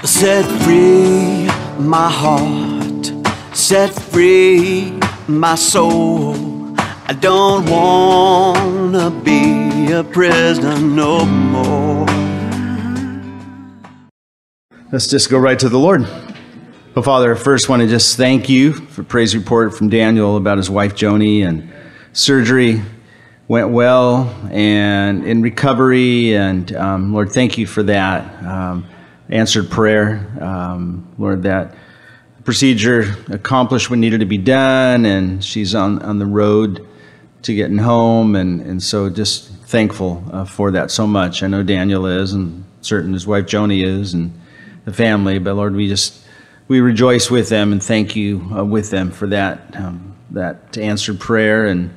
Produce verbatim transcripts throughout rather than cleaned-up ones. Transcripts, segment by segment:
Set free my heart, set free my soul. I don't wanna be a prisoner no more. Let's just go right to the Lord. Well, Father, I first want to just thank you for praise report from Daniel about his wife Joni, and surgery went well and in recovery, and um, Lord, thank you for that. Um, answered prayer, um, Lord, that procedure accomplished what needed to be done, and she's on, on the road to getting home, and, and so just thankful uh, for that so much. I know Daniel is, and certain his wife Joni is, and the family, but Lord, we just we rejoice with them and thank you uh, with them for that um, that answered prayer. And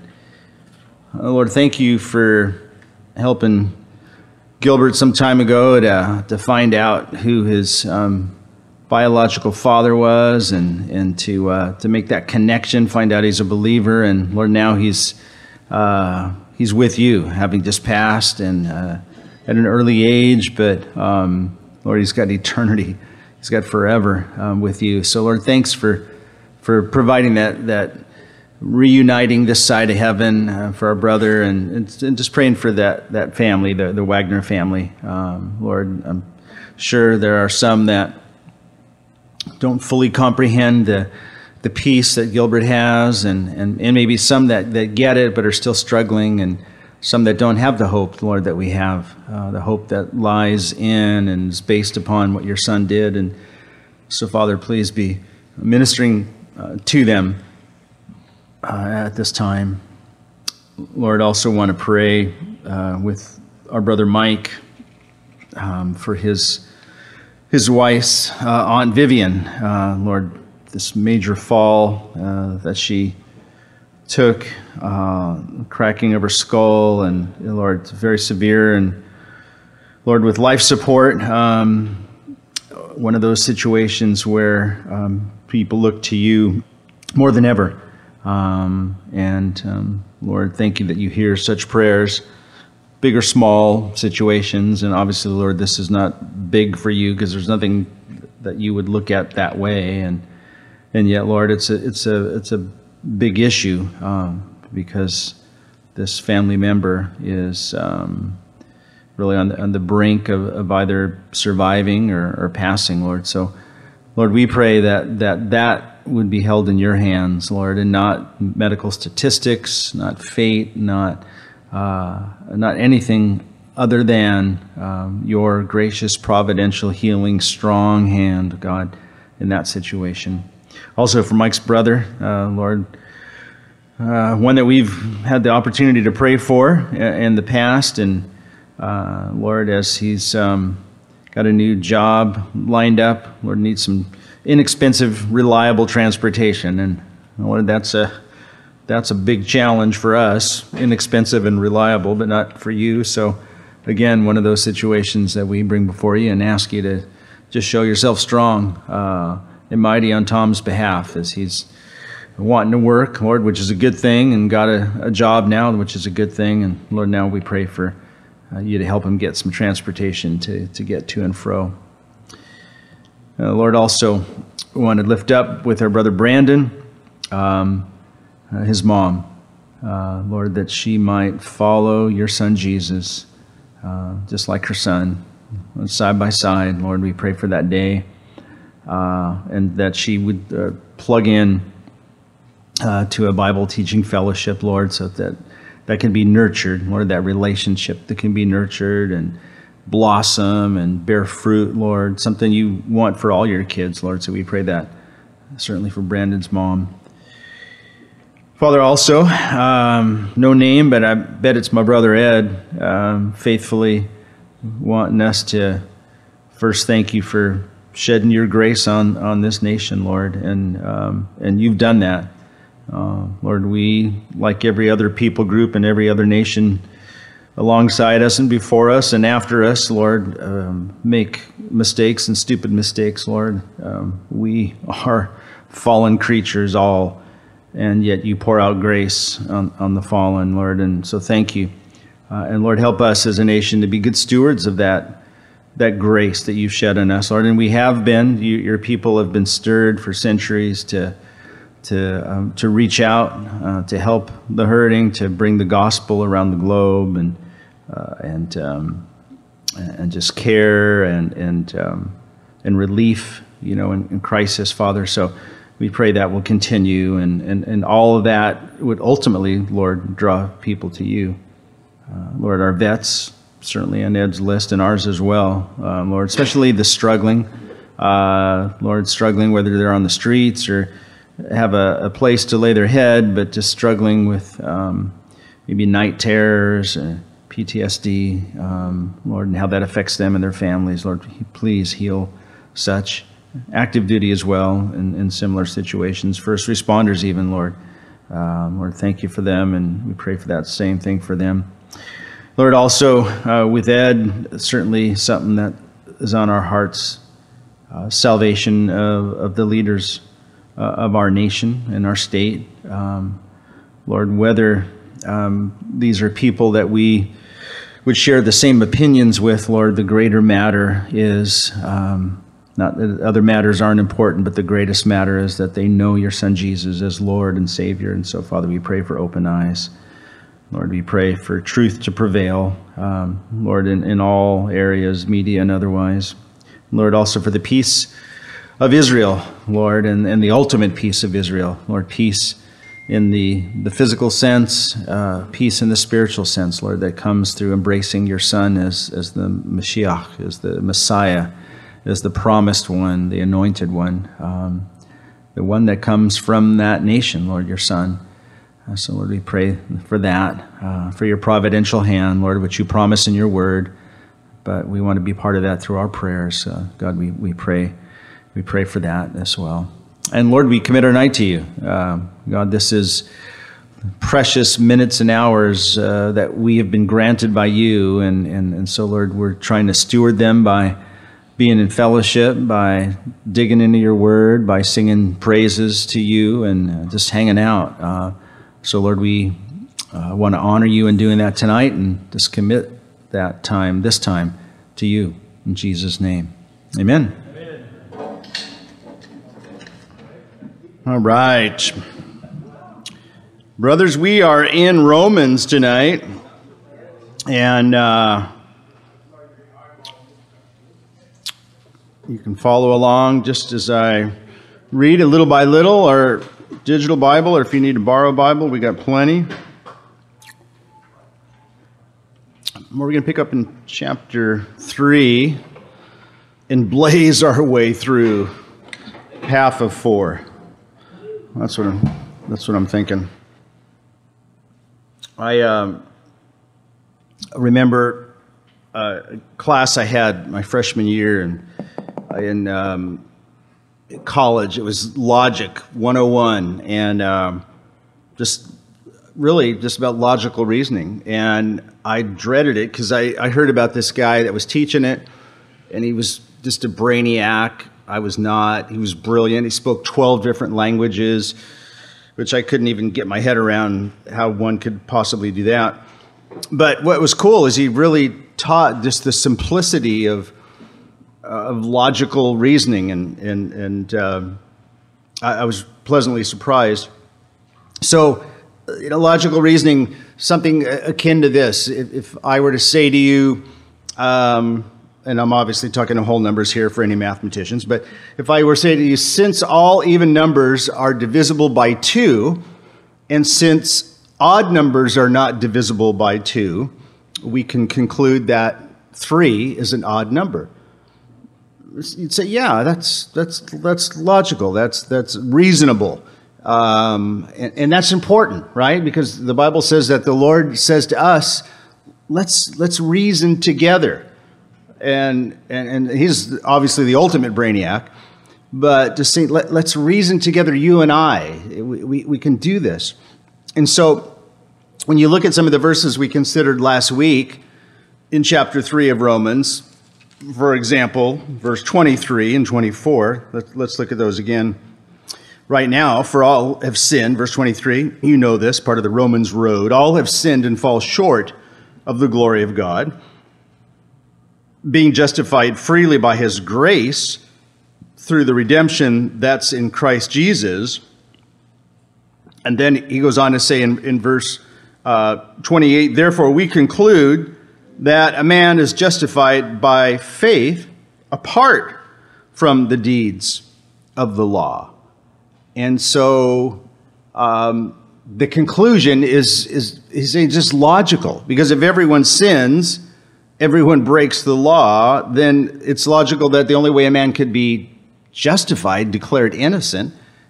uh, Lord, thank you for helping Gilbert some time ago to to find out who his um, biological father was, and and to uh, to make that connection, find out he's a believer, and Lord, now he's uh, he's with you, having just passed, and uh, at an early age, but um, Lord, he's got eternity. He's got forever um, with you. So, Lord, thanks for for providing that that reuniting this side of heaven uh, for our brother, and, and, and just praying for that that family, the the Wagner family. Um, Lord, I'm sure there are some that don't fully comprehend the the peace that Gilbert has, and and, and maybe some that, that get it but are still struggling, and some that don't have the hope, Lord, that we have, uh, the hope that lies in and is based upon what your Son did. And so, Father, please be ministering uh, to them uh, at this time. Lord, also want to pray uh, with our brother Mike um, for his his wife's uh, Aunt Vivian. Uh, Lord, this major fall uh, that she took, uh, cracking of her skull, and Lord, it's very severe, and Lord, with life support, um, one of those situations where um, people look to you more than ever, um, and um, Lord, thank you that you hear such prayers, big or small situations, and obviously, Lord, this is not big for you because there's nothing that you would look at that way, and and yet, Lord, it's a it's a it's a big issue um, because this family member is um, really on the, on the brink of, of either surviving or, or passing, Lord. So, Lord, we pray that, that that would be held in your hands, Lord, and not medical statistics, not fate, not uh, not anything other than um, your gracious, providential, healing, strong hand, God, in that situation. Also for Mike's brother, uh, Lord, uh, one that we've had the opportunity to pray for in the past, and uh, Lord, as he's um, got a new job lined up, Lord, needs some inexpensive, reliable transportation, and Lord, that's a that's a big challenge for us, inexpensive and reliable, but not for you. So again, one of those situations that we bring before you and ask you to just show yourself strong uh, and mighty on Tom's behalf as he's wanting to work, Lord, which is a good thing, and got a, a job now, which is a good thing. And Lord, now we pray for uh, you to help him get some transportation to, to get to and fro. Uh, Lord, also we want to lift up with our brother Brandon, um, uh, his mom, uh, Lord, that she might follow your son Jesus, uh, just like her son, side by side. Lord, we pray for that day. Uh, and that she would uh, plug in uh, to a Bible teaching fellowship, Lord, so that that can be nurtured, Lord, that relationship that can be nurtured and blossom and bear fruit, Lord, something you want for all your kids, Lord. So we pray that, certainly for Brandon's mom. Father, also, um, no name, but I bet it's my brother Ed, um, faithfully wanting us to first thank you for shedding your grace on, on this nation, Lord, and um, and you've done that. Uh, Lord, we, like every other people group and every other nation alongside us and before us and after us, Lord, um, make mistakes and stupid mistakes, Lord. Um, we are fallen creatures all, and yet you pour out grace on, on the fallen, Lord, and so thank you. Uh, and Lord, help us as a nation to be good stewards of that that grace that you've shed on us, Lord. And we have been, you, your people have been stirred for centuries to to um, to reach out, uh, to help the hurting, to bring the gospel around the globe, and uh, and um, and just care and and um, and relief, you know, in, in crisis, Father. So we pray that will continue, and and and all of that would ultimately, Lord, draw people to you, uh, Lord. Our vets, certainly on Ed's list, and ours as well, um, Lord, especially the struggling, uh, Lord, struggling whether they're on the streets or have a, a place to lay their head, but just struggling with um, maybe night terrors, uh, P T S D, um, Lord, and how that affects them and their families. Lord, please heal such. Active duty as well in, in similar situations. First responders even, Lord. Um, Lord, thank you for them, and we pray for that same thing for them. Lord, also uh, with Ed, certainly something that is on our hearts, uh, salvation of, of the leaders uh, of our nation and our state. Um, Lord, whether um, these are people that we would share the same opinions with, Lord, the greater matter is, um, not that other matters aren't important, but the greatest matter is that they know your Son Jesus as Lord and Savior. And so, Father, we pray for open eyes. Lord, we pray for truth to prevail, um, Lord, in, in all areas, media and otherwise. Lord, also for the peace of Israel, Lord, and, and the ultimate peace of Israel. Lord, peace in the, the physical sense, uh, peace in the spiritual sense, Lord, that comes through embracing your Son as, as the Mashiach, as the Messiah, as the promised one, the anointed one, um, the one that comes from that nation, Lord, your Son. Uh, so, Lord, we pray for that, uh, for your providential hand, Lord, which you promise in your word. But we want to be part of that through our prayers. Uh, God, we, we pray we pray for that as well. And, Lord, we commit our night to you. Uh, God, this is precious minutes and hours uh, that we have been granted by you. And, and, and so, Lord, we're trying to steward them by being in fellowship, by digging into your word, by singing praises to you, and uh, just hanging out. Uh, so, Lord, we uh, want to honor you in doing that tonight, and just commit that time, this time, to you. In Jesus' name, amen. Amen. All right. Brothers, we are in Romans tonight, and uh, you can follow along just as I read it little by little, our digital Bible, or if you need to borrow a Bible, we got plenty. We're going to pick up in chapter three and blaze our way through half of four. That's what I'm, that's what I'm thinking. I um, remember a class I had my freshman year, and in um, college, it was Logic one oh one, and um, just really just about logical reasoning. And I dreaded it because I, I heard about this guy that was teaching it, and he was just a brainiac. I was not. He was brilliant. He spoke twelve different languages, which I couldn't even get my head around how one could possibly do that. But what was cool is he really taught just the simplicity of of logical reasoning, and and and uh, I, I was pleasantly surprised. So, you know, logical reasoning, something akin to this. If, if I were to say to you, um, and I'm obviously talking in whole numbers here for any mathematicians, but if I were to say to you, since all even numbers are divisible by two, and since odd numbers are not divisible by two, we can conclude that three is an odd number. You'd say, yeah, that's that's that's logical. That's that's reasonable, um, and, and that's important, right? Because the Bible says that the Lord says to us, "Let's let's reason together," and and, and He's obviously the ultimate brainiac, but to say, Let, "Let's reason together, you and I." We, we we can do this, and so when you look at some of the verses we considered last week in chapter three of Romans. For example, verse twenty-three and twenty-four, let's look at those again right now. For all have sinned, verse twenty-three, you know this, part of the Romans road. All have sinned and fall short of the glory of God. being justified freely by his grace through the redemption that's in Christ Jesus. And then he goes on to say in, in verse uh, twenty-eight, therefore we conclude that a man is justified by faith apart from the deeds of the law. And so um, the conclusion is, is, is just logical, because if everyone sins, everyone breaks the law, then it's logical that the only way a man could be justified, declared innocent,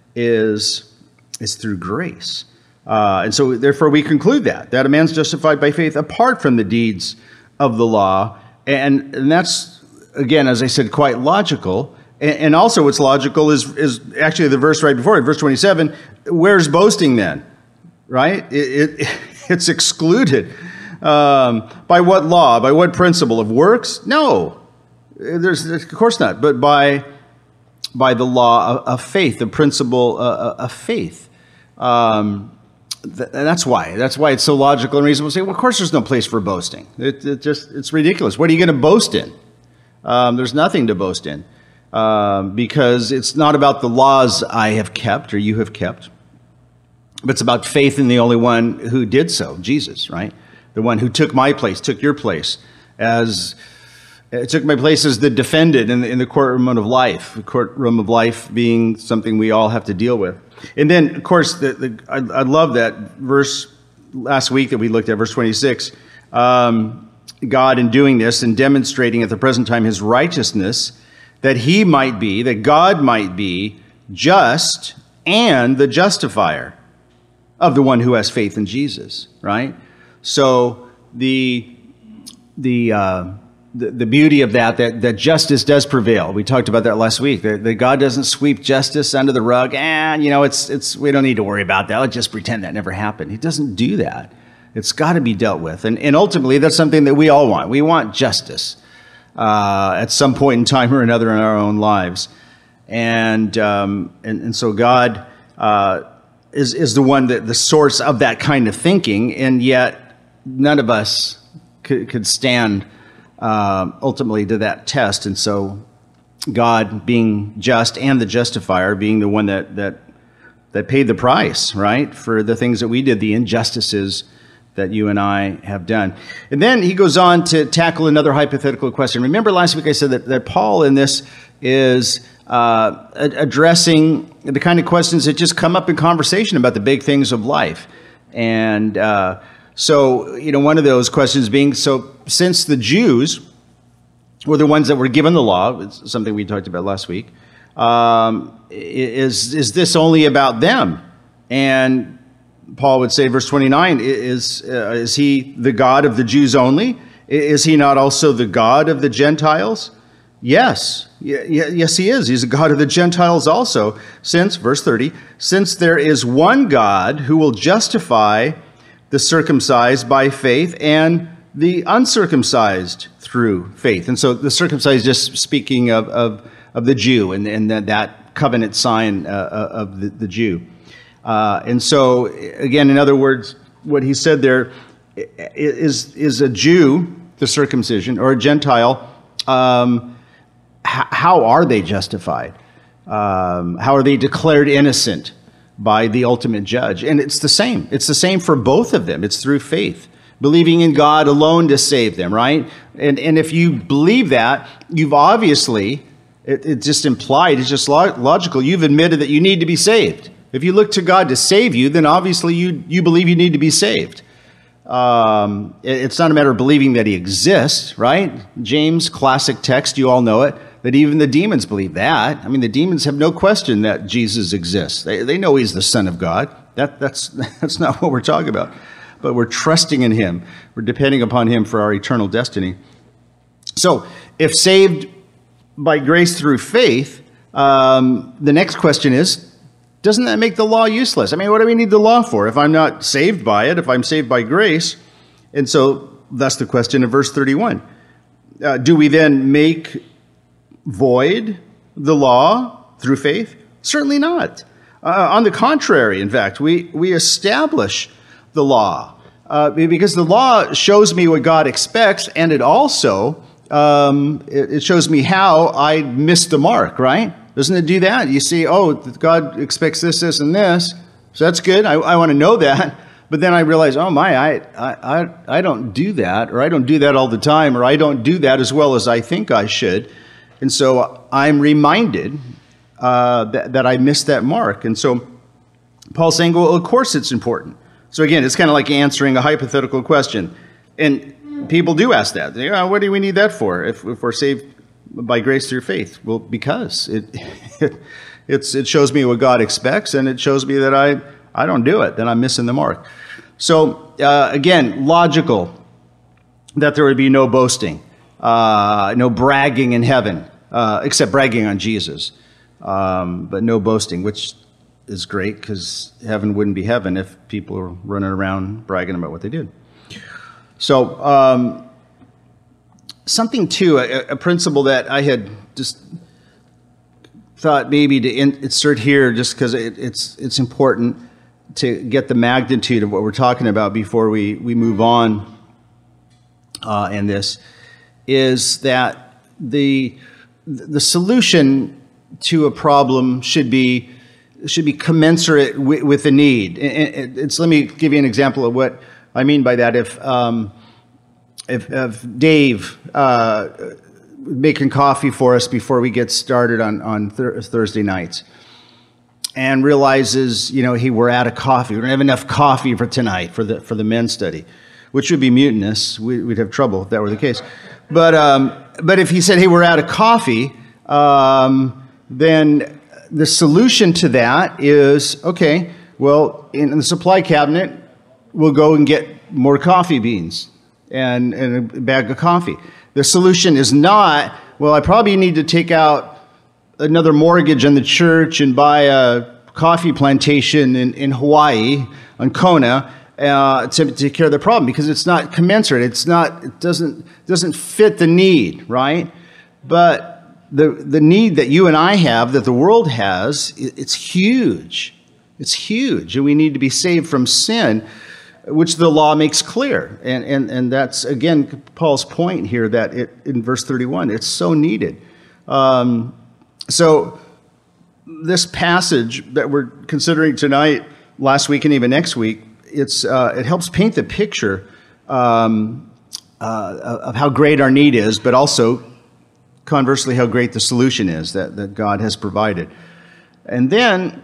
is, is through grace. Uh, and so therefore we conclude that, that a man's justified by faith apart from the deeds of the law. And, and that's, again, as I said, quite logical. And, and also what's logical is, is actually the verse right before it, verse twenty-seven, where's boasting then? Right? It, it, it's excluded. Um, by what law? By what principle? Of works? No. There's, of course not. But by, by the law of, of faith, the principle uh, of faith. Um, th- that's why. That's why it's so logical and reasonable to say, well, of course there's no place for boasting. It, it just, it's ridiculous. What are you going to boast in? Um, there's nothing to boast in. Um, because it's not about the laws I have kept or you have kept. But it's about faith in the only one who did so, Jesus, right? The one who took my place, took your place, as it took my place as the defendant in the, in the courtroom of life, the courtroom of life being something we all have to deal with. And then, of course, the, the, I, I love that verse last week that we looked at, verse twenty-six. Um, God, in doing this and demonstrating at the present time his righteousness, that he might be, that God might be just and the justifier of the one who has faith in Jesus, right? So the the uh, the, the beauty of that, that, that justice does prevail. We talked about that last week, that, that God doesn't sweep justice under the rug, and, you know, it's it's we don't need to worry about that. Let's just pretend that never happened. He doesn't do that. It's got to be dealt with. And, and ultimately, that's something that we all want. We want justice uh, at some point in time or another in our own lives. And um, and, and so God uh, is, is the one, that the source of that kind of thinking, and yet none of us could, could stand uh, ultimately to that test. And so God, being just and the justifier, being the one that that that paid the price, right, for the things that we did, the injustices that you and I have done. And then he goes on to tackle another hypothetical question. Remember last week I said that, that Paul in this is uh, addressing the kind of questions that just come up in conversation about the big things of life. And uh, so, you know, one of those questions being, so since the Jews were the ones that were given the law, it's something we talked about last week, um, is, is this only about them? And Paul would say, verse twenty-nine, is, uh, is he the God of the Jews only? Is he not also the God of the Gentiles? Yes, yes, he is. He's a God of the Gentiles also, since, verse thirty, since there is one God who will justify the circumcised by faith and the uncircumcised through faith. And so the circumcised, just speaking of, of, of the Jew and, and that, that covenant sign uh, of the, the Jew. Uh, and so, again, in other words, what he said there is, is a Jew, the circumcision, or a Gentile, um, h- how are they justified? Um, how are they declared innocent by the ultimate judge? And it's the same. It's the same for both of them. It's through faith, believing in God alone to save them, right? And, and if you believe that, you've obviously, it, it's just implied, it's just log- logical, you've admitted that you need to be saved. If you look to God to save you, then obviously you, you believe you need to be saved. Um, it, it's not a matter of believing that he exists, right? James, classic text, you all know it, that even the demons believe that. I mean, the demons have no question that Jesus exists. They, they know he's the Son of God. That, that's, that's not what we're talking about. But we're trusting in him. We're depending upon him for our eternal destiny. So, if saved by grace through faith, um, the next question is, doesn't that make the law useless? I mean, what do we need the law for if I'm not saved by it, if I'm saved by grace? And so that's the question of verse thirty-one. Uh, do we then make void the law through faith? Certainly not. Uh, on the contrary, in fact, we, we establish the law uh, because the law shows me what God expects, and it also um, it, it shows me how I missed the mark, right? Doesn't it do that? You see, oh, God expects this, this, and this. So that's good. I, I want to know that. But then I realize, oh my, I, I, I don't do that, or I don't do that all the time, or I don't do that as well as I think I should. And so I'm reminded uh, that, that I missed that mark. And so Paul's saying, well, of course it's important. So again, it's kind of like answering a hypothetical question. And people do ask that. They, oh, what do we need that for if, if we're saved by grace through faith? Well, because it, it, it's, it shows me what God expects, and it shows me that I... I don't do it, then I'm missing the mark. So, uh, again, logical that there would be no boasting, uh, no bragging in heaven, uh, except bragging on Jesus, um, but no boasting, which is great because heaven wouldn't be heaven if people were running around bragging about what they did. So, um, something, too, a, a principle that I had just thought maybe to in, insert here just because it, it's it's important to get the magnitude of what we're talking about before we, we move on uh, in this, is that the the solution to a problem should be should be commensurate with, with the need. It, it's, let me give you an example of what I mean by that. If um, if, if Dave uh, making coffee for us before we get started on on th- Thursday nights, and realizes, you know, he we're out of coffee. We don't have enough coffee for tonight for the for the men's study, which would be mutinous. We, we'd have trouble if that were the case. But um, but if he said, hey, we're out of coffee, um, then the solution to that is, okay, well, in the supply cabinet, we'll go and get more coffee beans and, and a bag of coffee. The solution is not, well, I probably need to take out another mortgage on the church and buy a coffee plantation in, in Hawaii on Kona uh, to take care of the problem, because it's not commensurate. It's not. It doesn't doesn't fit the need, right? But the the need that you and I have, that the world has, it's huge. It's huge, and we need to be saved from sin, which the law makes clear. And and and that's again Paul's point here, that it in verse thirty-one, it's so needed. Um, So this passage that we're considering tonight, last week, and even next week, it's uh, it helps paint the picture um, uh, of how great our need is, but also, conversely, how great the solution is that, that God has provided. And then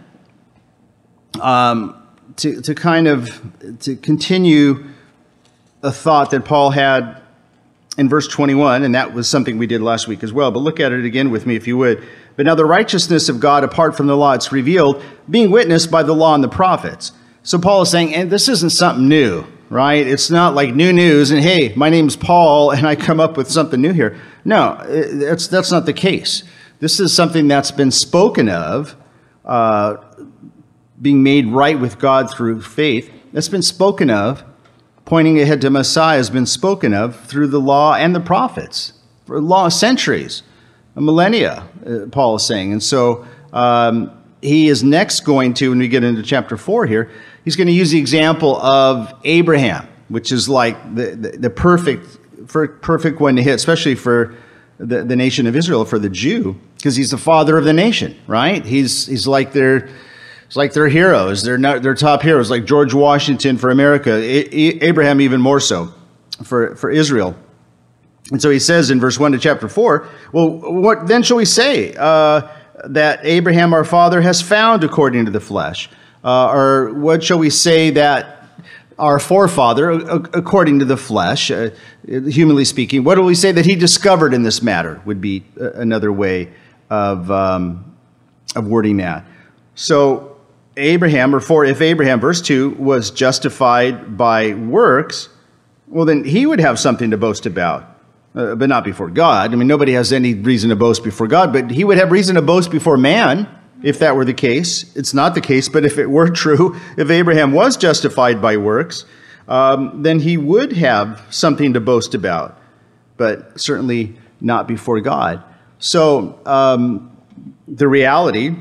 um, to, to kind of to continue a thought that Paul had in verse twenty-one, and that was something we did last week as well, but look at it again with me if you would. But now the righteousness of God apart from the law, it's revealed, being witnessed by the law and the prophets. So Paul is saying, and this isn't something new, right? It's not like new news, and hey, my name's Paul, and I come up with something new here. No, that's, that's not the case. This is something that's been spoken of, uh, being made right with God through faith. That's been spoken of. Pointing ahead to Messiah has been spoken of through the law and the prophets for law centuries, a millennia, uh, Paul is saying. And so um, he is next going to, when we get into chapter four here, he's going to use the example of Abraham, which is like the, the, the perfect for, perfect one to hit, especially for the, the nation of Israel, for the Jew, because he's the father of the nation, right? He's he's like their It's like they're heroes. They're not, they're top heroes, like George Washington for America, A- Abraham even more so for, for Israel. And so he says in verse one to chapter four, well, what then shall we say? Uh, that Abraham our father has found according to the flesh? Uh, or what shall we say that our forefather, according to the flesh, uh, humanly speaking, what do we say that he discovered in this matter would be another way of, um, of wording that. So Abraham, or for if Abraham, verse two, was justified by works, well, then he would have something to boast about, uh, but not before God. I mean, nobody has any reason to boast before God, but he would have reason to boast before man if that were the case. It's not the case, but if it were true, if Abraham was justified by works, um, then he would have something to boast about, but certainly not before God. So um, the reality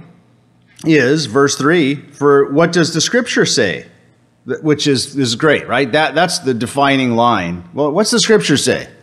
is, verse three, for what does the Scripture say? Which is, is great, right? That That's the defining line. Well, what's the Scripture say?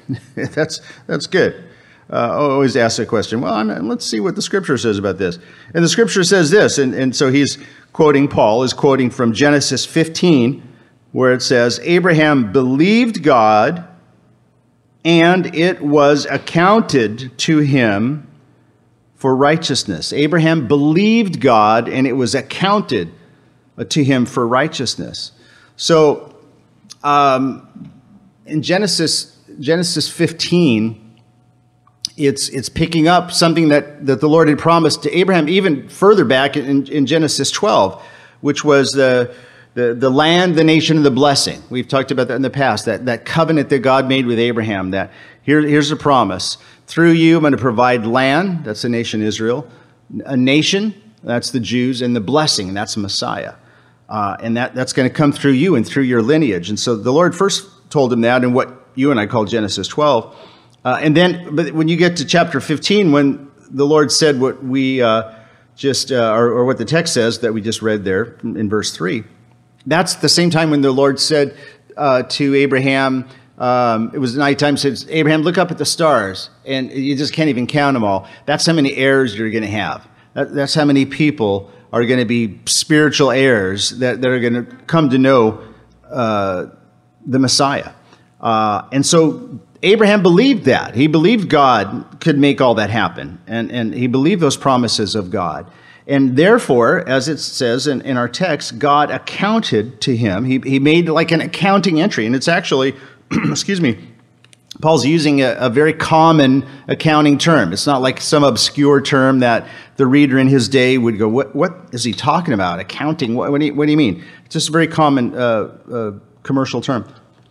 that's that's good. Uh, I always ask the question, well, I'm, let's see what the Scripture says about this. And the Scripture says this, and, and so he's quoting, Paul is quoting from Genesis fifteen, where it says, Abraham believed God, and it was accounted to him for righteousness. Abraham believed God, and it was accounted to him for righteousness. So, um, in Genesis Genesis fifteen, it's it's picking up something that, that the Lord had promised to Abraham even further back in, in Genesis twelve, which was the, the the land, the nation, and the blessing. We've talked about that in the past, that, that covenant that God made with Abraham, that here, here's a promise. Through you, I'm going to provide land, that's the nation Israel, a nation, that's the Jews, and the blessing, that's Messiah. Uh, and that, that's going to come through you and through your lineage. And so the Lord first told him that in what you and I call Genesis twelve. Uh, and then, but when you get to chapter fifteen, when the Lord said what we uh, just, uh, or, or what the text says that we just read there in, in verse three, that's the same time when the Lord said uh, to Abraham, um, it was nighttime, said, Abraham, look up at the stars, and you just can't even count them all. That's how many heirs you're going to have. That, that's how many people are going to be spiritual heirs that, that are going to come to know uh, the Messiah. Uh, and so Abraham believed that. He believed God could make all that happen. And, and he believed those promises of God. And therefore, as it says in, in our text, God accounted to him. He, he made like an accounting entry. And it's actually, excuse me, Paul's using a, a very common accounting term. It's not like some obscure term that the reader in his day would go, what, what is he talking about? Accounting? What, what, do, you, what do you mean? It's just a very common uh, uh, commercial term.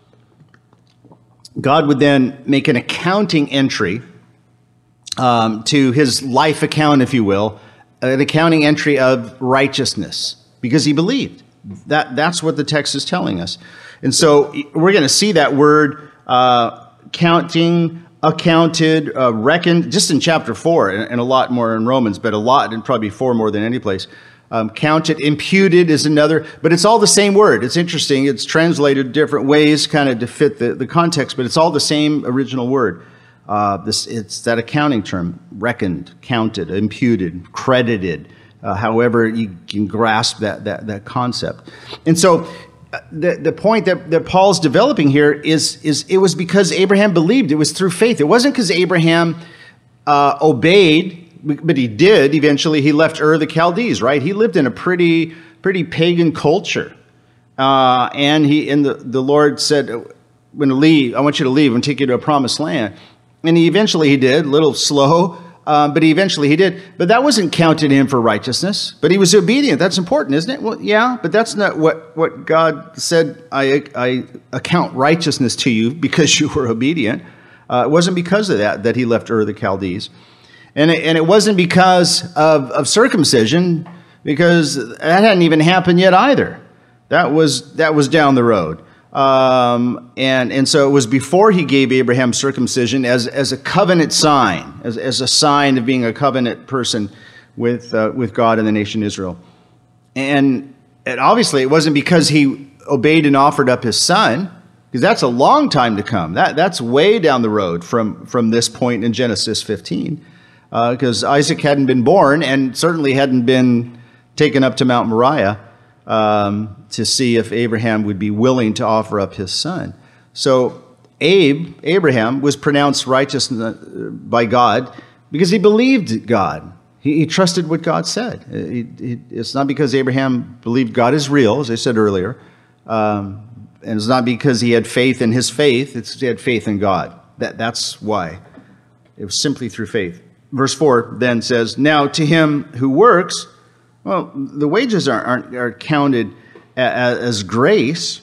God would then make an accounting entry um, to his life account, if you will, an accounting entry of righteousness, because he believed. That, that's what the text is telling us. And so we're going to see that word uh, counting, accounted, uh, reckoned, just in chapter four, and, and a lot more in Romans, but a lot, and probably four more than any place. Um, counted, imputed is another, but it's all the same word. It's interesting. It's translated different ways kind of to fit the, the context, but it's all the same original word. Uh, this it's that accounting term, reckoned, counted, imputed, credited, uh, however you can grasp that, that, that concept. And so uh, the, the point that, that Paul's developing here is, is it was because Abraham believed. It was through faith. It wasn't because Abraham uh, obeyed, but he did. Eventually, he left Ur of the Chaldees, right? He lived in a pretty, pretty pagan culture. Uh, and he, and the, the Lord said, I'm going to leave. I want you to leave and take you to a promised land. And he eventually he did, a little slow, uh, but he eventually he did. But that wasn't counted in for righteousness. But he was obedient. That's important, isn't it? Well, yeah, but that's not what, what God said. I, I account righteousness to you because you were obedient. Uh, it wasn't because of that that he left Ur of the Chaldees. And it, and it wasn't because of, of circumcision, because that hadn't even happened yet either. That was that was down the road. Um, and, and so it was before he gave Abraham circumcision as, as a covenant sign, as, as a sign of being a covenant person with, uh, with God and the nation Israel. And, and obviously it wasn't because he obeyed and offered up his son, because that's a long time to come. That, that's way down the road from, from this point in Genesis fifteen. Because uh, Isaac hadn't been born and certainly hadn't been taken up to Mount Moriah um, to see if Abraham would be willing to offer up his son. So Abe, Abraham was pronounced righteous by God because he believed God. He, he trusted what God said. He, he, it's not because Abraham believed God is real, as I said earlier, um, and it's not because he had faith in his faith. It's he had faith in God. That, that's why. It was simply through faith. Verse four then says, now to him who works, well, the wages aren't, aren't are counted as, as grace,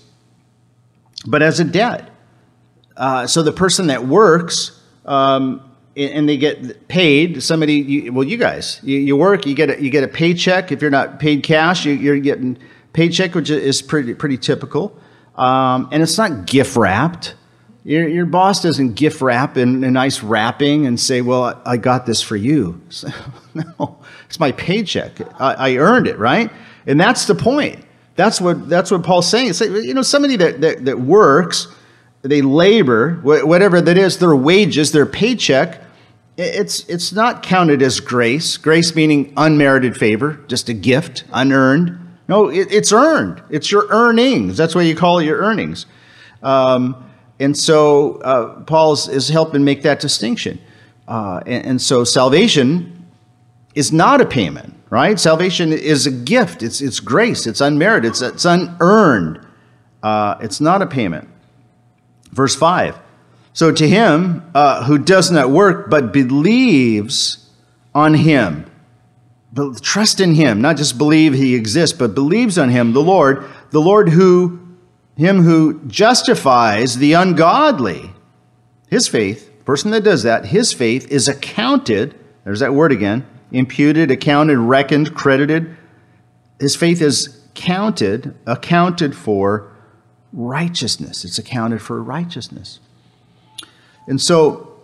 but as a debt. Uh, so the person that works, um, and they get paid, somebody, you, well, you guys, you, you work, you get a, you get a paycheck. If you're not paid cash, you, you're getting paycheck, which is pretty pretty typical. Um, and it's not gift wrapped. Your, your boss doesn't gift wrap in a nice wrapping and say, well, I got this for you. So, no, it's my paycheck. I, I earned it, right? And that's the point. That's what that's what Paul's saying. It's like, you know, somebody that, that, that works, they labor, whatever that is, their wages, their paycheck, it's it's not counted as grace. Grace meaning unmerited favor, just a gift, unearned. No, it, it's earned. It's your earnings. That's why you call it your earnings. Um, and so uh, Paul is, is helping make that distinction. Uh, and, and so salvation is not a payment, right? Salvation is a gift. It's it's grace. It's unmerited. It's, it's unearned. Uh, it's not a payment. Verse five. So to him uh, who does not work but believes on him, but trust in him, not just believe he exists, but believes on him, the Lord, the Lord who, him who justifies the ungodly. His faith, the person that does that, his faith is accounted, there's that word again, imputed, accounted, reckoned, credited. His faith is counted, accounted for righteousness. It's accounted for righteousness. And so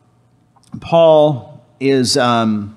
Paul is, um,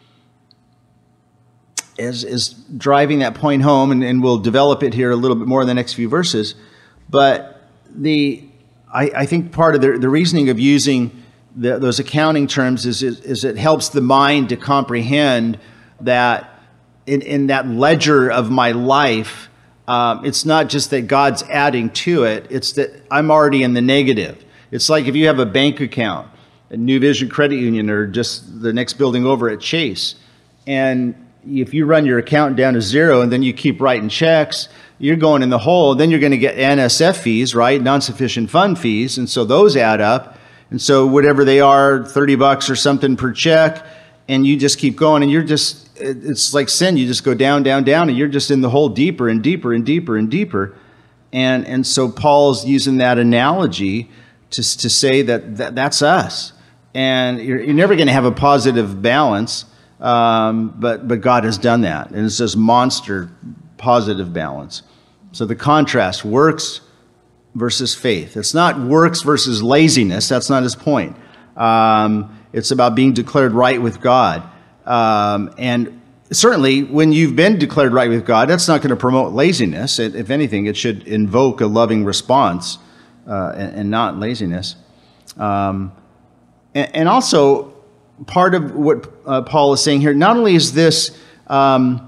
is, is driving that point home, and, and we'll develop it here a little bit more in the next few verses. But the I, I think part of the, the reasoning of using the, those accounting terms is, is, is it helps the mind to comprehend that in, in that ledger of my life, um, it's not just that God's adding to it, it's that I'm already in the negative. It's like if you have a bank account at New Vision Credit Union or just the next building over at Chase, and if you run your account down to zero and then you keep writing checks, you're going in the hole. Then you're going to get N S F fees, right? Non-sufficient fund fees. And so those add up. And so whatever they are, thirty bucks or something per check, and you just keep going, and you're just, it's like sin. You just go down, down, down, and you're just in the hole deeper and deeper and deeper and deeper. And, and so Paul's using that analogy to, to say that, that that's us. And you're, you're never going to have a positive balance, um, but, but God has done that. And it's this monster positive balance. So the contrast, works versus faith. It's not works versus laziness. That's not his point. Um, it's about being declared right with God. Um, and certainly when you've been declared right with God, that's not going to promote laziness. It, if anything, it should invoke a loving response uh, and, and not laziness. Um, and, and also, part of what uh, Paul is saying here, not only is this um,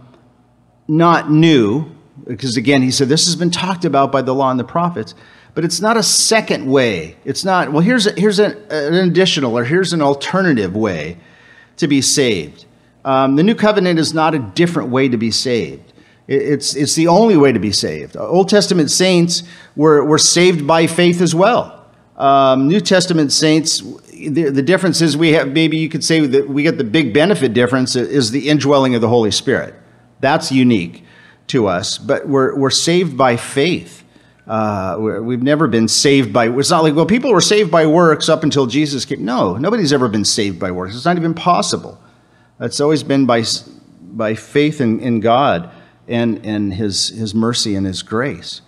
not new, because again, he said this has been talked about by the law and the prophets, but it's not a second way. It's not, well, here's, a, here's a, an additional or here's an alternative way to be saved. Um, the new covenant is not a different way to be saved. It, it's, it's the only way to be saved. Old Testament saints were, were saved by faith as well. Um, New Testament saints, the, the difference is we have, maybe you could say that we get the big benefit difference is the indwelling of the Holy Spirit. That's unique to us, but we're, we're saved by faith. Uh, we've never been saved by, it's not like, well, people were saved by works up until Jesus came. No, nobody's ever been saved by works. It's not even possible. It's always been by, by faith in, in God and, and his, his mercy and his grace.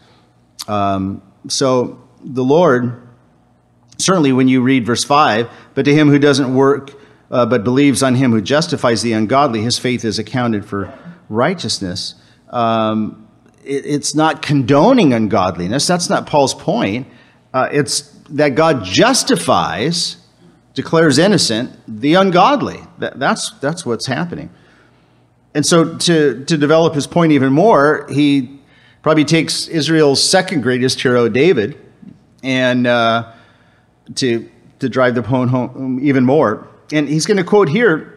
Um, so the Lord, certainly when you read verse five, but to him who doesn't work, uh, but believes on him who justifies the ungodly, his faith is accounted for righteousness. Um, it, it's not condoning ungodliness. That's not Paul's point. Uh, it's that God justifies, declares innocent, the ungodly. That, that's, that's what's happening. And so to, to develop his point even more, he probably takes Israel's second greatest hero, David, and uh, to, to drive the point home even more. And he's going to quote here,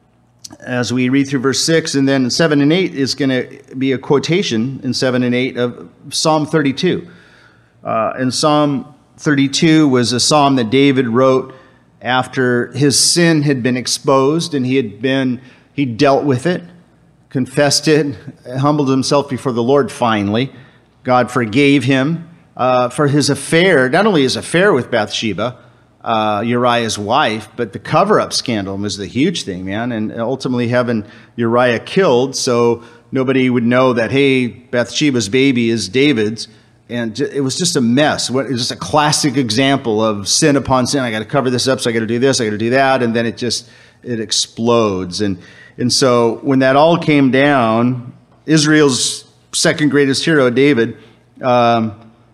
as we read through verse six, and then seven and eight is going to be a quotation in seven and eight of Psalm thirty-two. Uh, and Psalm thirty-two was a psalm that David wrote after his sin had been exposed, and he had been, he dealt with it, confessed it, humbled himself before the Lord finally. God forgave him uh, for his affair, not only his affair with Bathsheba, Uh, Uriah's wife, but the cover-up scandal was the huge thing, man, and ultimately having Uriah killed so nobody would know that, hey, Bathsheba's baby is David's, and it was just a mess. It was just a classic example of sin upon sin. I got to cover this up, so I got to do this, I got to do that, and then it just, it explodes. And, and so when that all came down, Israel's second greatest hero, David, um,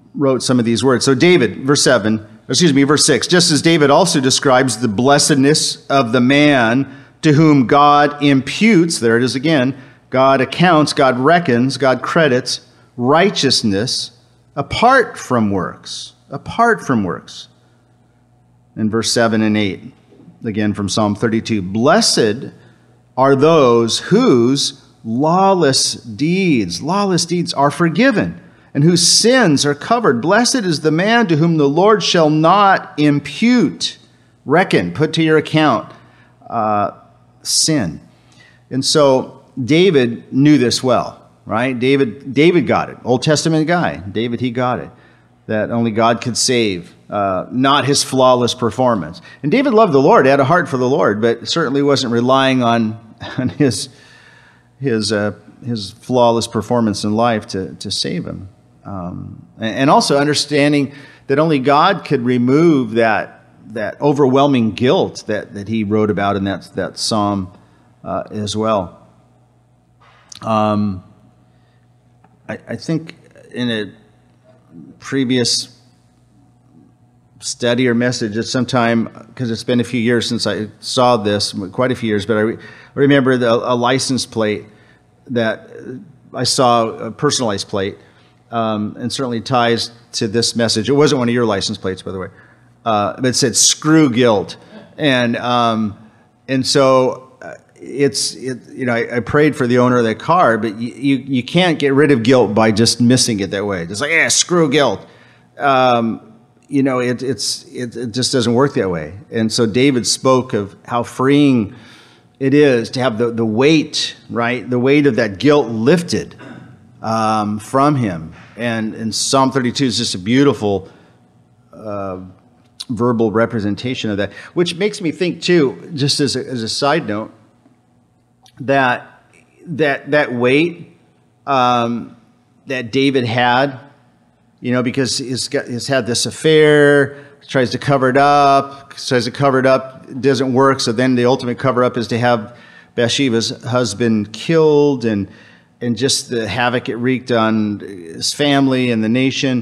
wrote some of these words. So David, verse seven, excuse me, verse six, just as David also describes the blessedness of the man to whom God imputes, there it is again, God accounts, God reckons, God credits righteousness apart from works, apart from works. In verse seven and eight, again from Psalm thirty-two, blessed are those whose lawless deeds, lawless deeds are forgiven, and whose sins are covered. Blessed is the man to whom the Lord shall not impute, reckon, put to your account, uh, sin. And so David knew this well, right? David, David got it. Old Testament guy. David, he got it. That only God could save, uh, not his flawless performance. And David loved the Lord, had a heart for the Lord, but certainly wasn't relying on, on his his uh, his flawless performance in life to, to save him. Um, and also understanding that only God could remove that that overwhelming guilt that, that he wrote about in that, that psalm uh, as well. Um, I, I think in a previous study or message at some time, because it's been a few years since I saw this, quite a few years, but I, re- I remember the, a license plate that I saw, a personalized plate, um, and certainly ties to this message. It wasn't one of your license plates, by the way, uh, but it said "screw guilt," and um, and so it's it, you know I, I prayed for the owner of that car, but you, you you can't get rid of guilt by just missing it that way. It's like, yeah, screw guilt. Um, you know, it, it's it, it just doesn't work that way. And so David spoke of how freeing it is to have the, the weight, right? The weight of that guilt lifted um, from him. And, and Psalm thirty-two is just a beautiful uh, verbal representation of that, which makes me think too, just as a, as a side note, that that that weight um, that David had, you know, because he's, got, he's had this affair, tries to cover it up, tries to cover it up, it doesn't work. So then the ultimate cover up is to have Bathsheba's husband killed, and and just the havoc it wreaked on his family and the nation.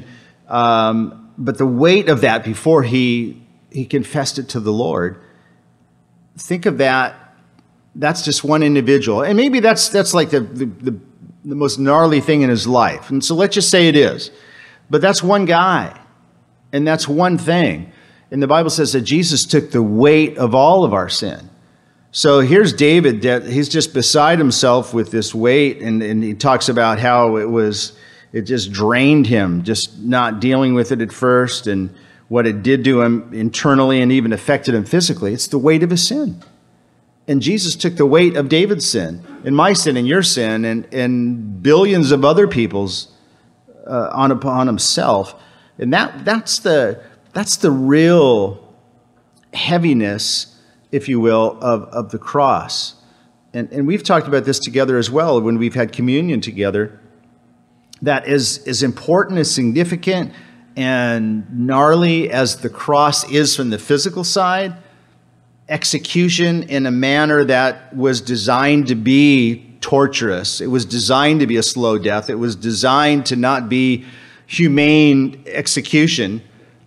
Um, but the weight of that before he he confessed it to the Lord. Think of that. That's just one individual, and maybe that's that's like the the, the the most gnarly thing in his life. And so let's just say it is. But that's one guy, and that's one thing. And the Bible says that Jesus took the weight of all of our sin. So here's David, that he's just beside himself with this weight, and, and he talks about how it was, it just drained him, just not dealing with it at first, and what it did to him internally and even affected him physically. It's the weight of his sin. And Jesus took the weight of David's sin, and my sin, and your sin, and, and billions of other people's uh, on upon himself. And that that's the that's the real heaviness, if you will, of, of the cross. And, and we've talked about this together as well when we've had communion together, that is as important, as significant, and gnarly as the cross is from the physical side, execution in a manner that was designed to be torturous. It was designed to be a slow death. It was designed to not be humane execution,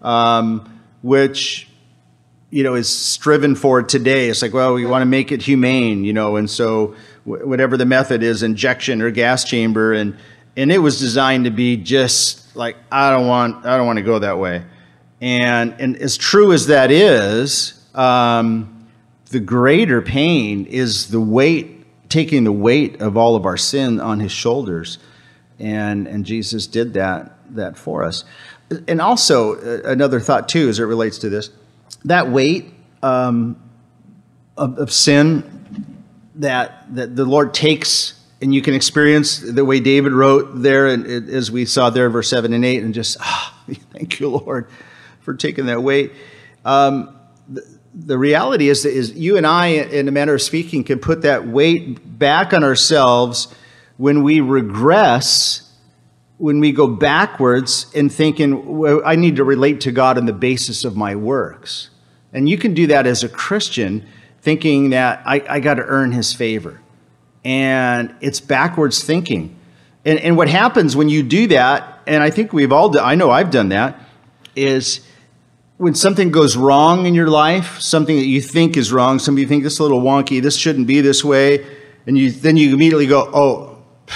um, which, you know, is striven for today. It's like, well, we want to make it humane, you know, and so w- whatever the method is, injection or gas chamber, and and it was designed to be just like, I don't want, I don't want to go that way. And and as true as that is, um, the greater pain is the weight, taking the weight of all of our sin on his shoulders. And and Jesus did that that for us. And also, uh, another thought too, as it relates to this, that weight um, of, of sin that that the Lord takes, and you can experience the way David wrote there, and it, as we saw there, verse seven and eight, and just, ah, thank you, Lord, for taking that weight. Um, the, the reality is, that is you and I, in a manner of speaking, can put that weight back on ourselves when we regress, when we go backwards in thinking, well, I need to relate to God on the basis of my works. And you can do that as a Christian, thinking that I, I got to earn his favor. And it's backwards thinking. And, and what happens when you do that, and I think we've all done, I know I've done that, is when something goes wrong in your life, something that you think is wrong, something you think this is a little wonky, this shouldn't be this way, and you then you immediately go, oh,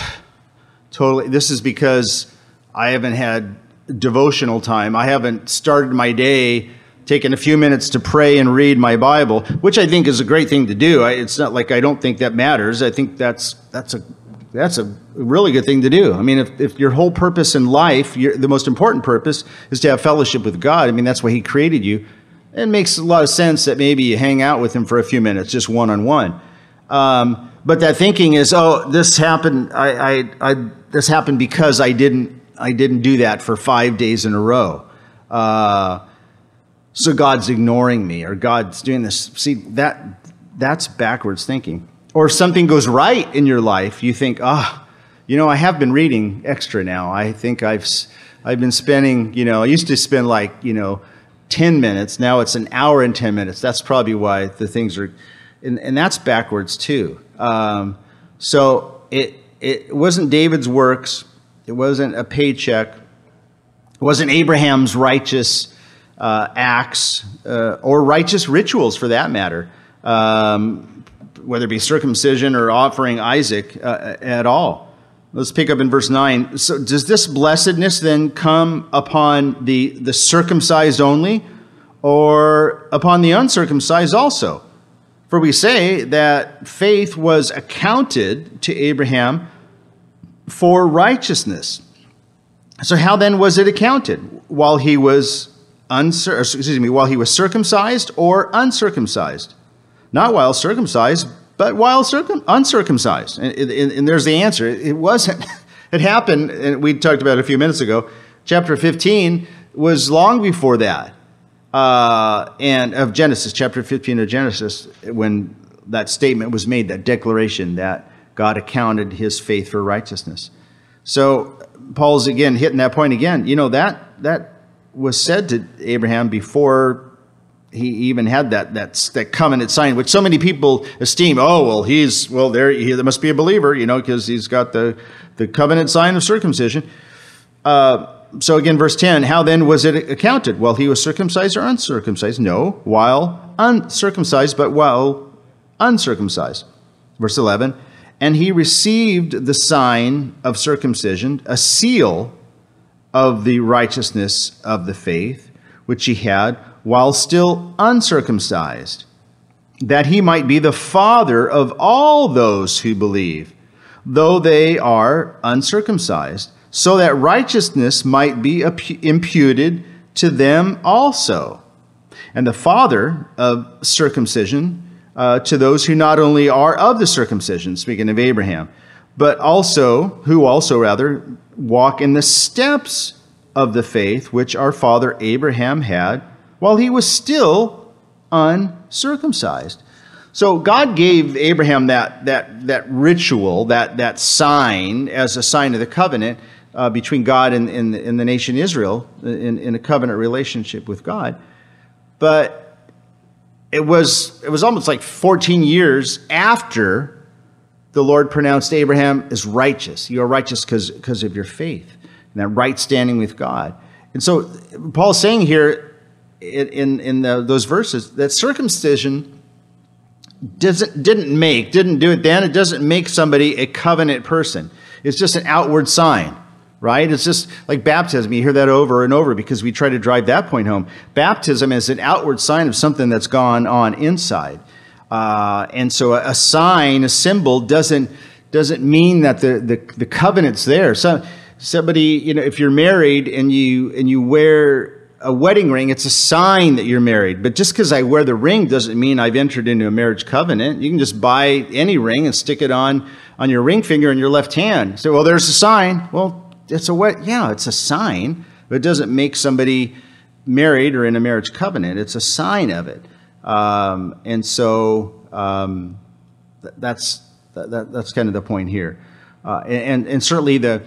totally, this is because I haven't had devotional time. I haven't started my day taking a few minutes to pray and read my Bible, which I think is a great thing to do. I, it's not like I don't think that matters. I think that's that's a that's a really good thing to do. I mean, if, if your whole purpose in life, your, the most important purpose is to have fellowship with God, I mean, that's why he created you. It makes a lot of sense that maybe you hang out with him for a few minutes, just one-on-one. Um, but that thinking is, oh, this happened, I, I, I, this happened because I didn't, I didn't do that for five days in a row. Uh, so God's ignoring me, or God's doing this. See, that that's backwards thinking. Or if something goes right in your life, you think, ah, oh, you know, I have been reading extra now. I think I've I've been spending, you know, I used to spend like, you know, ten minutes. Now it's an hour and ten minutes. That's probably why the things are, and, and that's backwards too. Um, so it it wasn't David's works. It wasn't a paycheck. It wasn't Abraham's righteous uh, acts uh, or righteous rituals for that matter. Um, whether it be circumcision or offering Isaac uh, at all. Let's pick up in verse nine. So does this blessedness then come upon the, the circumcised only, or upon the uncircumcised also? For we say that faith was accounted to Abraham for righteousness. So how then was it accounted? While he was uncir- excuse me, while he was circumcised or uncircumcised? Not while circumcised, but while circum- uncircumcised. And, and, and there's the answer. It wasn't. It happened, and we talked about it a few minutes ago. Chapter fifteen was long before that, uh, and of Genesis, chapter fifteen of Genesis, when that statement was made, that declaration that God accounted his faith for righteousness. So Paul's again hitting that point again. You know, that that was said to Abraham before he even had that that that covenant sign, which so many people esteem. Oh, well, he's well there. He, there must be a believer, you know, because he's got the the covenant sign of circumcision. Uh, so again, verse ten. How then was it accounted? Well, he was circumcised or uncircumcised? No, while uncircumcised, but while uncircumcised. Verse eleven. And he received the sign of circumcision, a seal of the righteousness of the faith which he had, while still uncircumcised, that he might be the father of all those who believe, though they are uncircumcised, so that righteousness might be imputed to them also. And the father of circumcision uh, to those who not only are of the circumcision, speaking of Abraham, but also, who also rather, walk in the steps of the faith which our father Abraham had, while he was still uncircumcised. So God gave Abraham that that that ritual, that that sign, as a sign of the covenant uh, between God and, and, and the nation Israel, in, in a covenant relationship with God. But it was it was almost like fourteen years after the Lord pronounced Abraham as righteous. You are righteous because because of your faith and that right standing with God. And so Paul's saying here, in in the, those verses, that circumcision doesn't didn't make didn't do it then. It doesn't make somebody a covenant person. It's just an outward sign, right? It's just like baptism. You hear that over and over because we try to drive that point home. Baptism is an outward sign of something that's gone on inside, uh, and so a, a sign, a symbol, doesn't doesn't mean that the the, the covenant's there. So somebody, you know, if you're married and you and you wear a wedding ring, it's a sign that you're married. But just because I wear the ring doesn't mean I've entered into a marriage covenant. You can just buy any ring and stick it on, on your ring finger in your left hand. So, well, there's a sign. Well, it's a what? Yeah, it's a sign, but it doesn't make somebody married or in a marriage covenant. It's a sign of it. Um, and so um, that's that, that's kind of the point here. Uh, and and certainly the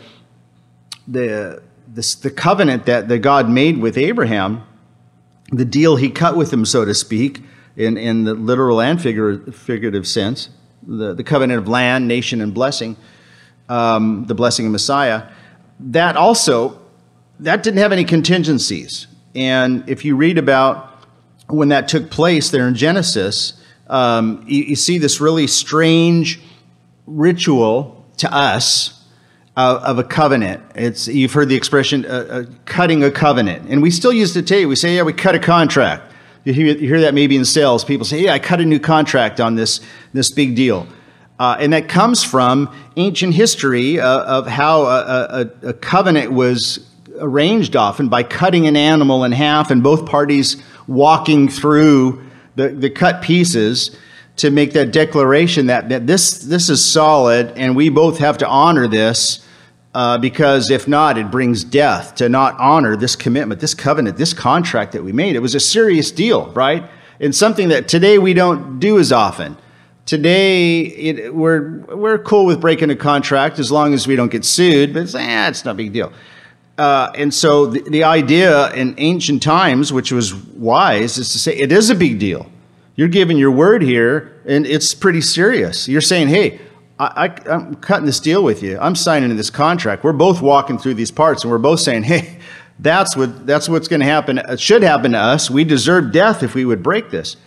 the This, the covenant that, that God made with Abraham, the deal he cut with him, so to speak, in, in the literal and figurative, figurative sense, the, the covenant of land, nation, and blessing, um, the blessing of Messiah, that also, that didn't have any contingencies. And if you read about when that took place there in Genesis, um, you, you see this really strange ritual to us uh, of a covenant. It's, you've heard the expression, uh, uh, cutting a covenant. And we still use it today. We say, yeah, we cut a contract. You hear, you hear that maybe in sales. People say, yeah, I cut a new contract on this, this big deal. Uh, and that comes from ancient history uh, of how a, a, a covenant was arranged often by cutting an animal in half and both parties walking through the, the cut pieces to make that declaration that, that this, this is solid and we both have to honor this uh, because if not, it brings death to not honor this commitment, this covenant, this contract that we made. It was a serious deal, right? And something that today we don't do as often. Today, it, we're, we're cool with breaking a contract as long as we don't get sued, but it's, eh, it's not a big deal. Uh, and so the, the idea in ancient times, which was wise, is to say it is a big deal. You're giving your word here, and it's pretty serious. You're saying, hey, I, I, I'm cutting this deal with you. I'm signing this contract. We're both walking through these parts, and we're both saying, hey, that's what that's what's going to happen. It should happen to us. We deserve death if we would break this.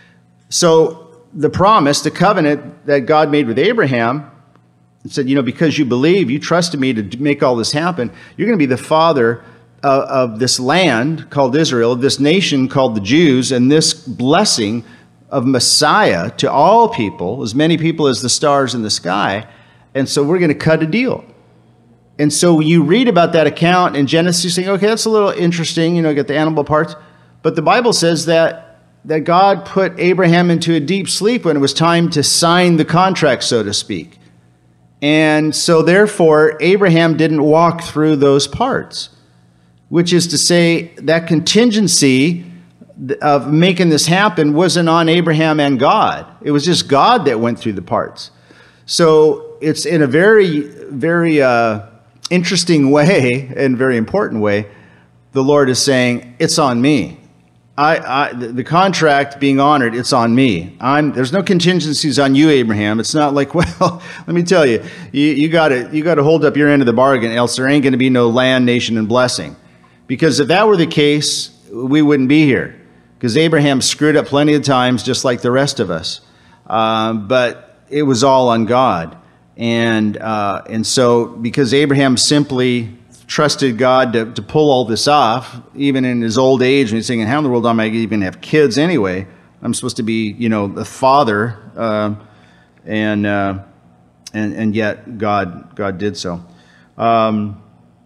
So the promise, the covenant that God made with Abraham, and said, you know, because you believe, you trusted me to make all this happen, you're going to be the father of, of this land called Israel, this nation called the Jews, and this blessing of Messiah to all people, as many people as the stars in the sky. And so we're going to cut a deal. And so you read about that account in Genesis, you think, okay, that's a little interesting, you know, get the animal parts. But the Bible says that, that God put Abraham into a deep sleep when it was time to sign the contract, so to speak. And so therefore, Abraham didn't walk through those parts, which is to say that contingency of making this happen wasn't on Abraham and God. It was just God that went through the parts. So it's in a very, very uh, interesting way and very important way, the Lord is saying, it's on me. I, I, the contract being honored, it's on me. I'm, there's no contingencies on you, Abraham. It's not like, well, let me tell you, you, you gotta, you gotta hold up your end of the bargain, else there ain't gonna be no land, nation, and blessing. Because if that were the case, we wouldn't be here. Because Abraham screwed up plenty of times, just like the rest of us. Um, but it was all on God. And, uh, and so, because Abraham simply trusted God to, to pull all this off, even in his old age, and he's saying, how in the world am I even have kids anyway? I'm supposed to be, you know, the father, uh, and, uh, and and yet God God did so. Um,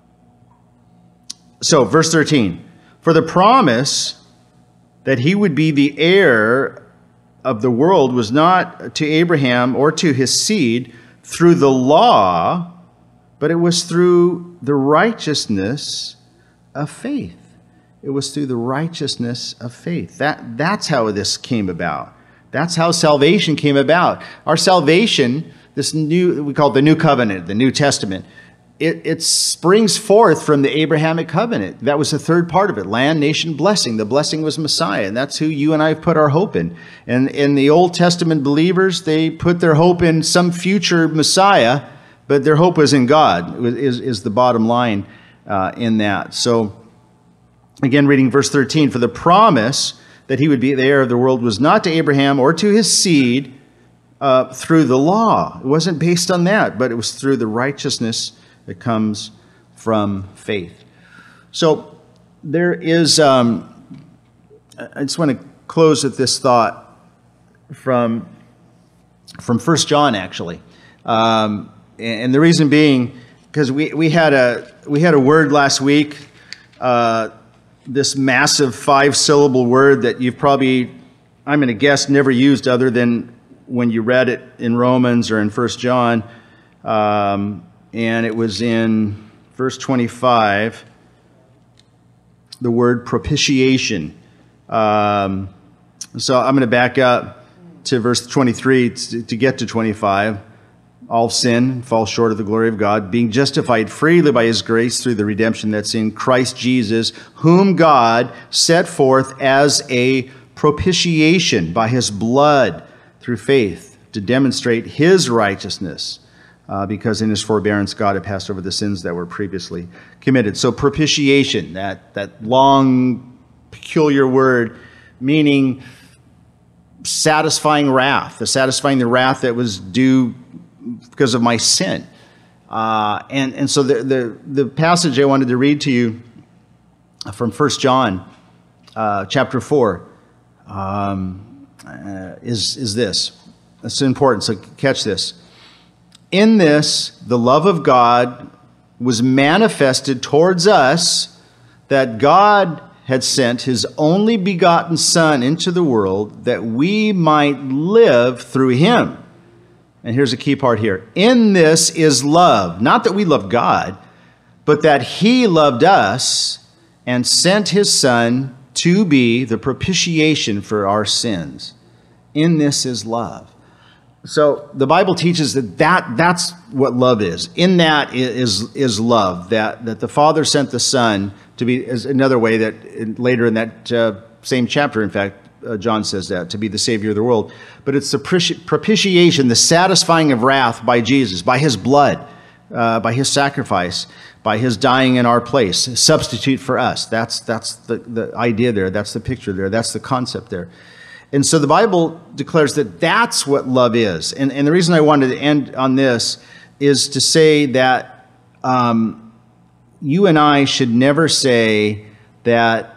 so, verse thirteen, for the promise that he would be the heir of the world was not to Abraham or to his seed through the law, but it was through the righteousness of faith. It was through the righteousness of faith. That, that's how this came about. That's how salvation came about. Our salvation, this new, we call it the New Covenant, the New Testament, it, it springs forth from the Abrahamic covenant. That was the third part of it, land, nation, blessing. The blessing was Messiah, and that's who you and I have put our hope in. And in the Old Testament believers, they put their hope in some future Messiah, but their hope was in God, is, is the bottom line uh, in that. So, again, reading verse thirteen, for the promise that he would be the heir of the world was not to Abraham or to his seed uh, through the law. It wasn't based on that, but it was through the righteousness that comes from faith. So there is, um, I just want to close with this thought from, from First John, actually. Um, and the reason being, because we, we, had a, we had a word last week, uh, this massive five-syllable word that you've probably, I'm going to guess, never used other than when you read it in Romans or in First John. Um, and it was in verse twenty-five, the word propitiation. Um, so I'm going to back up to verse twenty-three to, to get to twenty-five. All sin falls short of the glory of God, being justified freely by his grace through the redemption that's in Christ Jesus, whom God set forth as a propitiation by his blood through faith to demonstrate his righteousness, uh, because in his forbearance God had passed over the sins that were previously committed. So propitiation, that, that long, peculiar word, meaning satisfying wrath, the satisfying the wrath that was due because of my sin. Uh, and, and so the, the, the passage I wanted to read to you from First John uh, chapter four um, uh, is, is this. It's important, so catch this. In this, the love of God was manifested towards us, that God had sent his only begotten Son into the world that we might live through him. And here's a key part here. In this is love, not that we love God, but that he loved us and sent his Son to be the propitiation for our sins. In this is love. So the Bible teaches that, that that's what love is. In that is, is love, that, that the Father sent the Son to be, is another way that in, later in that uh, same chapter, in fact, uh, John says that, to be the Savior of the world. But it's the propitiation, the satisfying of wrath by Jesus, by his blood, uh, by his sacrifice, by his dying in our place, a substitute for us. That's, that's the, the idea there. That's the picture there. That's the concept there. And so the Bible declares that that's what love is. And, and the reason I wanted to end on this is to say that um, you and I should never say that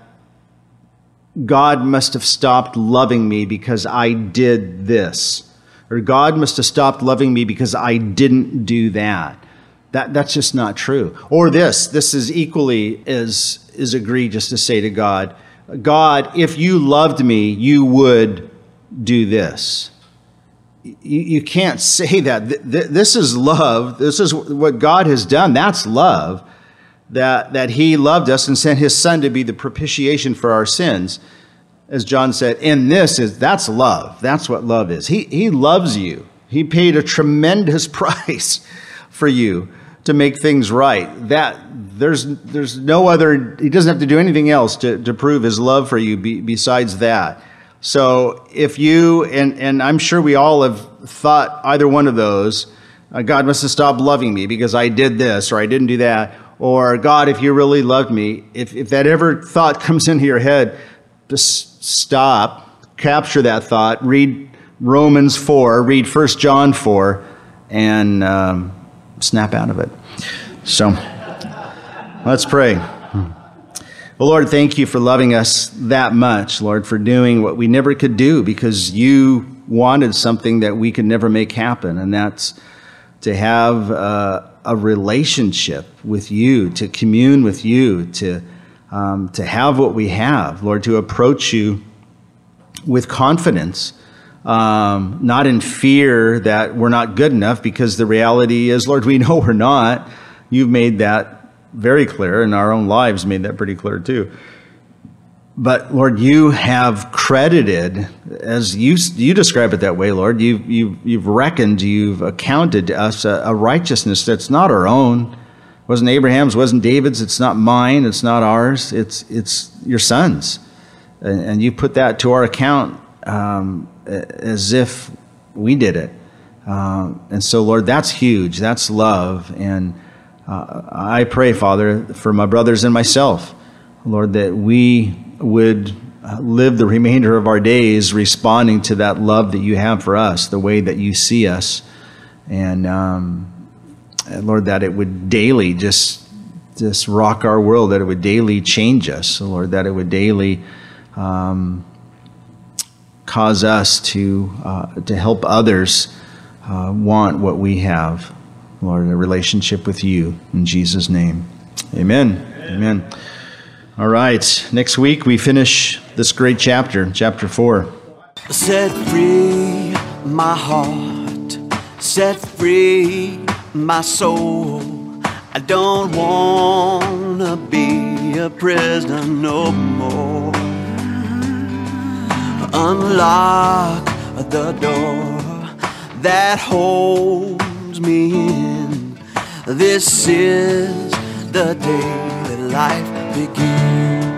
God must have stopped loving me because I did this, or God must have stopped loving me because I didn't do that. That that's just not true. Or this, this is equally as, as egregious to say to God, God, if you loved me, you would do this. You, you can't say that. This is love. This is what God has done. That's love. That, that he loved us and sent his Son to be the propitiation for our sins. As John said, in this is, that's love. That's what love is. He, he loves you. He paid a tremendous price for you to make things right. That there's there's no other, he doesn't have to do anything else to, to prove his love for you be, besides that. So if you, and, and I'm sure we all have thought either one of those, uh, God must have stopped loving me because I did this or I didn't do that, or God, if you really loved me, if, if that ever thought comes into your head, just stop, capture that thought, read Romans four, read First John four, and um, snap out of it. So let's pray. Well, Lord, thank you for loving us that much, Lord, for doing what we never could do because you wanted something that we could never make happen, and that's to have uh, a relationship with you, to commune with you, to um, to have what we have, Lord, to approach you with confidence, um, not in fear that we're not good enough, because the reality is, Lord, we know we're not. You've made that very clear, and our own lives made that pretty clear too. But Lord, you have credited, as you you describe it that way, Lord, you've, you've, you've reckoned, you've accounted to us a, a righteousness that's not our own. It wasn't Abraham's, wasn't David's, it's not mine, it's not ours, it's, it's your son's. And, and you put that to our account um, as if we did it. Um, and so, Lord, that's huge, that's love. And uh, I pray, Father, for my brothers and myself, Lord, that we would live the remainder of our days responding to that love that you have for us, the way that you see us. And, um, and Lord, that it would daily just, just rock our world, that it would daily change us. So, Lord, that it would daily um, cause us to, uh, to help others uh, want what we have. Lord, a relationship with you. In Jesus' name, amen. Amen. Amen. All right, next week we finish this great chapter, chapter four. Set free my heart, set free my soul. I don't want to be a prisoner no more. Unlock the door that holds me in. This is the day that life begin.